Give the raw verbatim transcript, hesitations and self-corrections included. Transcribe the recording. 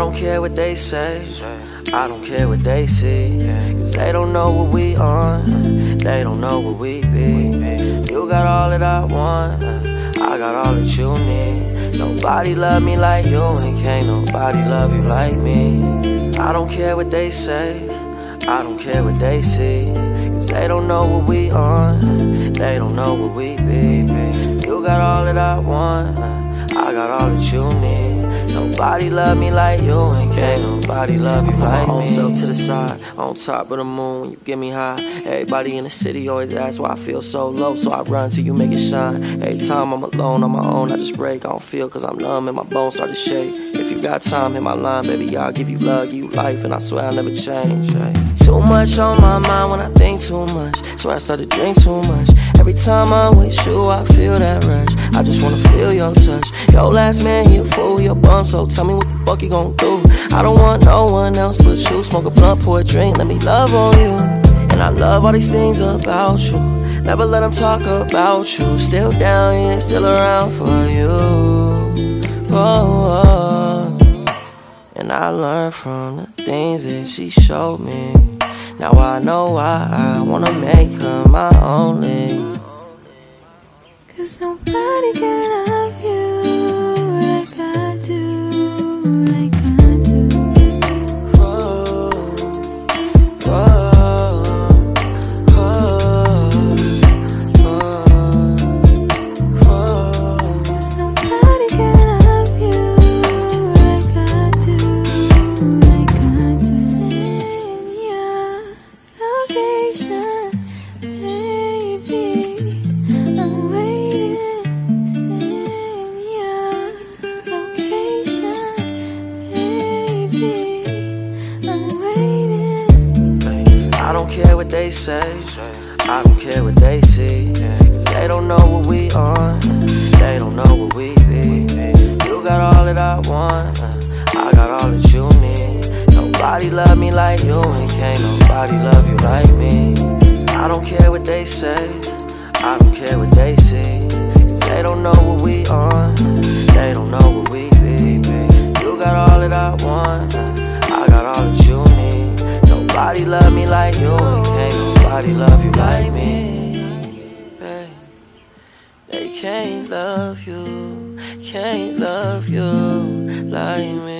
don't care what they say, I don't care what they see, cause they don't know what we on, they don't know what we be. You got all that I want, I got all that you need. Nobody love me like you, and can't nobody love you like me. I don't care what they say, I don't care what they see, cause they don't know what we on, they don't know what we be. You got all that I want, I got all that you need. Nobody love me like you, and can't nobody love you like me. On self to the side, on top of the moon, when you get me high. Everybody in the city always asks why I feel so low, so I run till you make it shine. Every time I'm alone on my own, I just break. I don't feel cause I'm numb and my bones start to shake. If you got time, hit my line, baby, I'll give you love, give you life, and I swear I'll never change. Hey. Too much on my mind when I think too much, so I start to drink too much. Every time I'm with you, I feel that rush. I just wanna feel your touch. Your last man, he a fool, he a bum, so tell me what the fuck you gon' do. I don't want no one else but you. Smoke a blunt, pour a drink, let me love on you. And I love all these things about you. Never let them talk about you. Still down here, still around for you. Oh, oh. And I learned from the things that she showed me. Now I know why I wanna make her my only. Cause nobody can love you like I do, like I do. Whoa, whoa, whoa, whoa, whoa. Cause nobody can love you like I do, like I do. Send your location, baby, I'm waiting. I don't care what they say, I don't care what they see, cause they don't know what we on, they don't know what we be. You got all that I want, I got all that you need. Nobody love me like you, and can't nobody love you like me. I don't care what they say, I don't care what they see, cause they don't know what we on, they don't know what we be. You got all that I want, I got all that you need. Nobody love me like you, and can't nobody love you like me. Hey. They can't love you, can't love you like me.